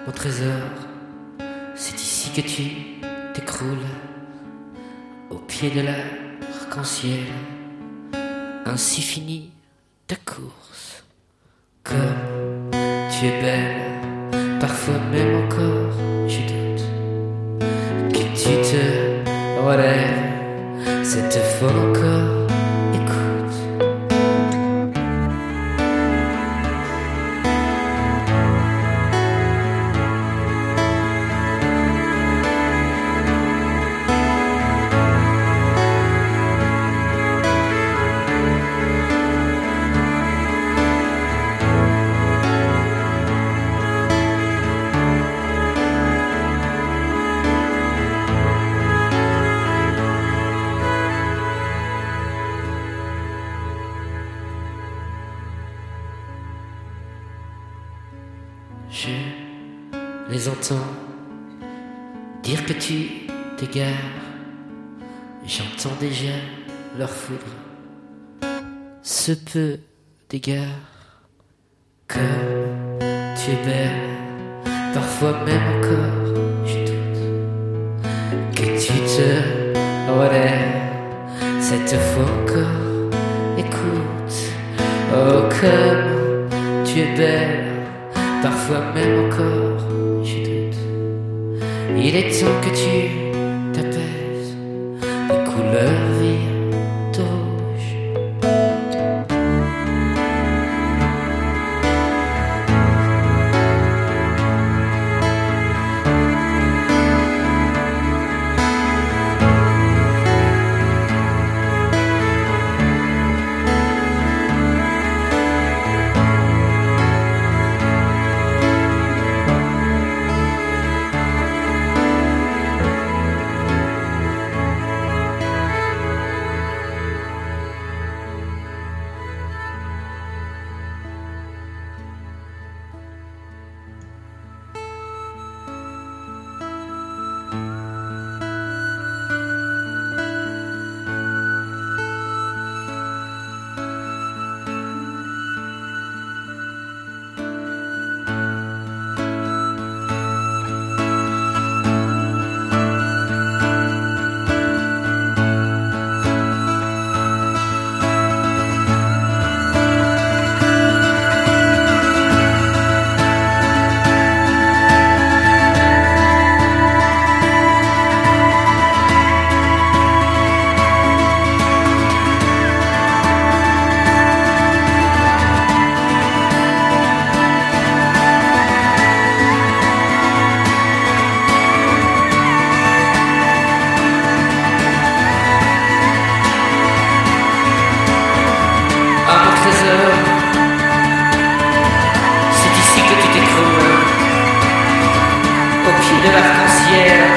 Mon trésor, c'est ici que tu t'écroules, au pied de l'arc-en-ciel. Ainsi finit ta course. Comme tu es belle, parfois même encore, je doute que tu te relèves cette fois encore. Je les entends dire que tu t'égares. J'entends déjà leur foudre. Ce peu d'égard. Comme tu es belle, parfois même encore, je doute que tu te relèves cette fois encore. Écoute, oh comme tu es belle, parfois même encore, je doute. Il est temps que tu t'apaises, les couleurs virent au rouge. C'est ici que tu t'écroules, au pied de l'arc-en-ciel.